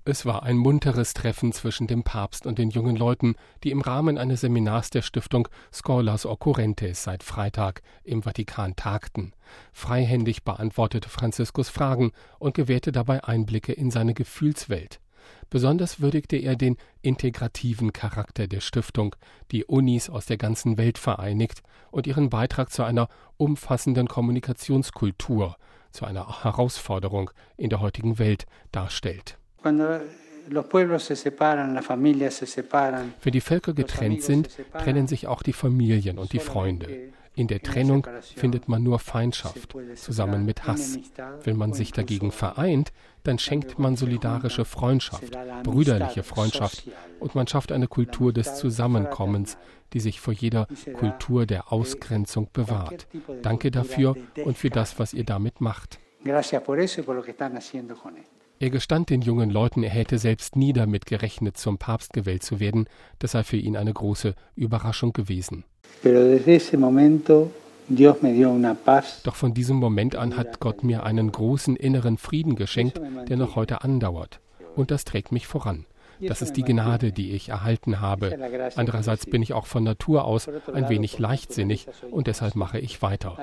Es war ein munteres Treffen zwischen dem Papst und den jungen Leuten, die im Rahmen eines Seminars der Stiftung Scholas Occurrentes seit Freitag im Vatikan tagten. Freihändig beantwortete Franziskus Fragen und gewährte dabei Einblicke in seine Gefühlswelt. Besonders würdigte er den integrativen Charakter der Stiftung, die Unis aus der ganzen Welt vereinigt und ihren Beitrag zu einer umfassenden Kommunikationskultur, zu einer Herausforderung in der heutigen Welt darstellt. Wenn die Völker getrennt sind, trennen sich auch die Familien und die Freunde. In der Trennung findet man nur Feindschaft, zusammen mit Hass. Wenn man sich dagegen vereint, dann schenkt man solidarische Freundschaft, brüderliche Freundschaft und man schafft eine Kultur des Zusammenkommens, die sich vor jeder Kultur der Ausgrenzung bewahrt. Danke dafür und für das, was ihr damit macht. Er gestand den jungen Leuten, er hätte selbst nie damit gerechnet, zum Papst gewählt zu werden. Das sei für ihn eine große Überraschung gewesen. Doch von diesem Moment an hat Gott mir einen großen inneren Frieden geschenkt, der noch heute andauert. Und das trägt mich voran. Das ist die Gnade, die ich erhalten habe. Andererseits bin ich auch von Natur aus ein wenig leichtsinnig und deshalb mache ich weiter.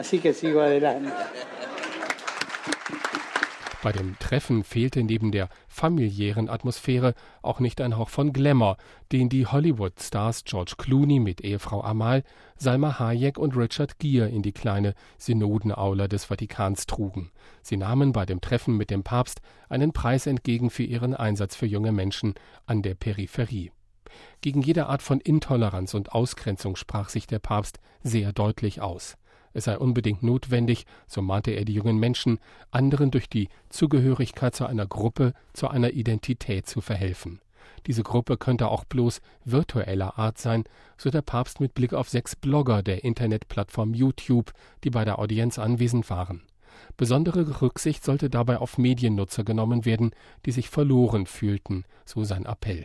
Bei dem Treffen fehlte neben der familiären Atmosphäre auch nicht ein Hauch von Glamour, den die Hollywood-Stars George Clooney mit Ehefrau Amal, Salma Hayek und Richard Gere in die kleine Synodenaula des Vatikans trugen. Sie nahmen bei dem Treffen mit dem Papst einen Preis entgegen für ihren Einsatz für junge Menschen an der Peripherie. Gegen jede Art von Intoleranz und Ausgrenzung sprach sich der Papst sehr deutlich aus. Es sei unbedingt notwendig, so mahnte er die jungen Menschen, anderen durch die Zugehörigkeit zu einer Gruppe, zu einer Identität zu verhelfen. Diese Gruppe könnte auch bloß virtueller Art sein, so der Papst mit Blick auf 6 Blogger der Internetplattform YouTube, die bei der Audienz anwesend waren. Besondere Rücksicht sollte dabei auf Mediennutzer genommen werden, die sich verloren fühlten, so sein Appell.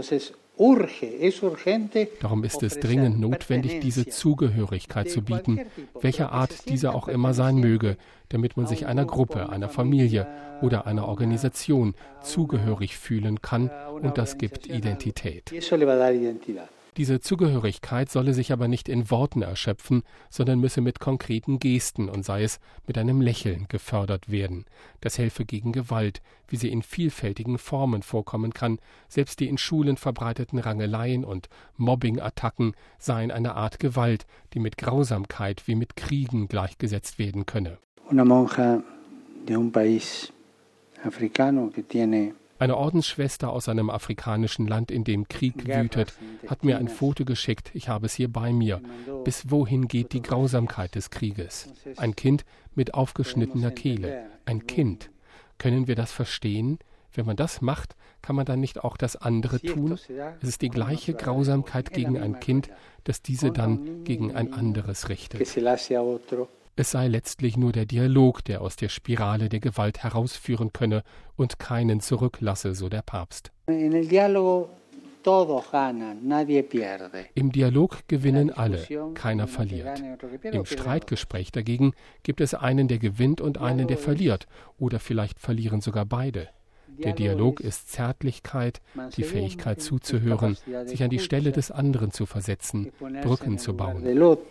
Darum ist es dringend notwendig, diese Zugehörigkeit zu bieten, welcher Art diese auch immer sein möge, damit man sich einer Gruppe, einer Familie oder einer Organisation zugehörig fühlen kann, und das gibt Identität. Diese Zugehörigkeit solle sich aber nicht in Worten erschöpfen, sondern müsse mit konkreten Gesten und sei es mit einem Lächeln gefördert werden. Das helfe gegen Gewalt, wie sie in vielfältigen Formen vorkommen kann. Selbst die in Schulen verbreiteten Rangeleien und Mobbing-Attacken seien eine Art Gewalt, die mit Grausamkeit wie mit Kriegen gleichgesetzt werden könne. Eine Ordensschwester aus einem afrikanischen Land, in dem Krieg wütet, hat mir ein Foto geschickt, ich habe es hier bei mir. Bis wohin geht die Grausamkeit des Krieges? Ein Kind mit aufgeschnittener Kehle. Ein Kind. Können wir das verstehen? Wenn man das macht, kann man dann nicht auch das andere tun? Es ist die gleiche Grausamkeit gegen ein Kind, das diese dann gegen ein anderes richtet. Es sei letztlich nur der Dialog, der aus der Spirale der Gewalt herausführen könne und keinen zurücklasse, so der Papst. Im Dialog gewinnen alle, keiner verliert. Im Streitgespräch dagegen gibt es einen, der gewinnt und einen, der verliert, oder vielleicht verlieren sogar beide. Der Dialog ist Zärtlichkeit, die Fähigkeit zuzuhören, sich an die Stelle des anderen zu versetzen, Brücken zu bauen.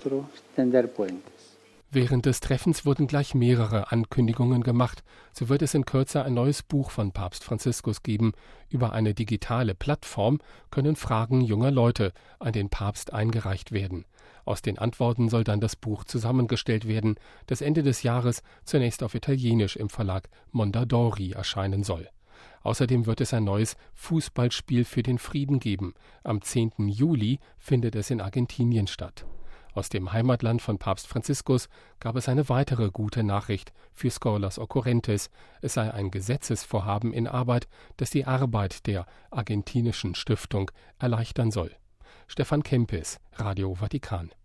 Während des Treffens wurden gleich mehrere Ankündigungen gemacht. So wird es in Kürze ein neues Buch von Papst Franziskus geben. Über eine digitale Plattform können Fragen junger Leute an den Papst eingereicht werden. Aus den Antworten soll dann das Buch zusammengestellt werden, das Ende des Jahres zunächst auf Italienisch im Verlag Mondadori erscheinen soll. Außerdem wird es ein neues Fußballspiel für den Frieden geben. Am 10. Juli findet es in Argentinien statt. Aus dem Heimatland von Papst Franziskus gab es eine weitere gute Nachricht für Scholas Occurrentes. Es sei ein Gesetzesvorhaben in Arbeit, das die Arbeit der argentinischen Stiftung erleichtern soll. Stefan Kempis, Radio Vatikan.